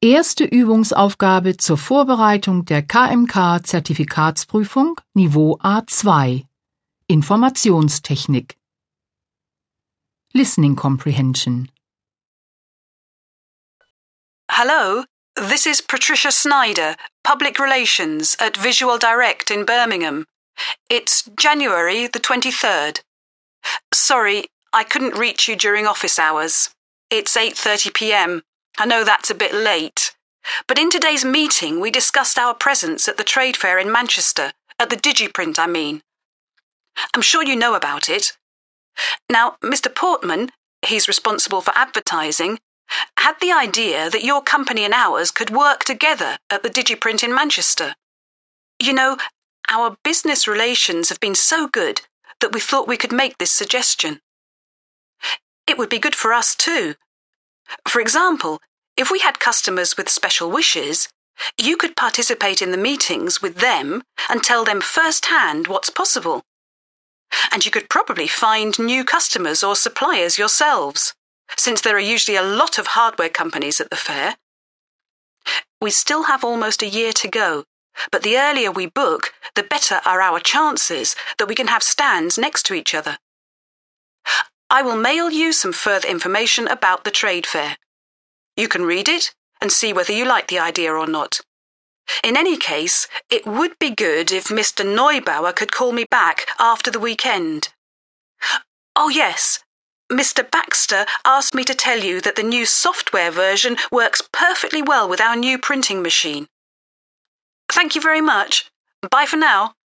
Erste Übungsaufgabe zur Vorbereitung der KMK-Zertifikatsprüfung Niveau A2. Informationstechnik. Listening Comprehension. Hello, this is Patricia Snyder, Public Relations at Visual Direct in Birmingham. It's January the 23rd. Sorry, I couldn't reach you during office hours. It's 8:30 p.m. I know that's a bit late. But in today's meeting, we discussed our presence at the trade fair in Manchester, at the Digiprint, I mean. I'm sure you know about it. Now, Mr. Portman, he's responsible for advertising, had the idea that your company and ours could work together at the Digiprint in Manchester. You know, our business relations have been so good that we thought we could make this suggestion. It would be good for us too. For example, if we had customers with special wishes, you could participate in the meetings with them and tell them firsthand what's possible. And you could probably find new customers or suppliers yourselves, since there are usually a lot of hardware companies at the fair. We still have almost a year to go, but the earlier we book, the better are our chances that we can have stands next to each other. I will mail you some further information about the trade fair. You can read it and see whether you like the idea or not. In any case, it would be good if Mr. Neubauer could call me back after the weekend. Oh yes, Mr. Baxter asked me to tell you that the new software version works perfectly well with our new printing machine. Thank you very much. Bye for now.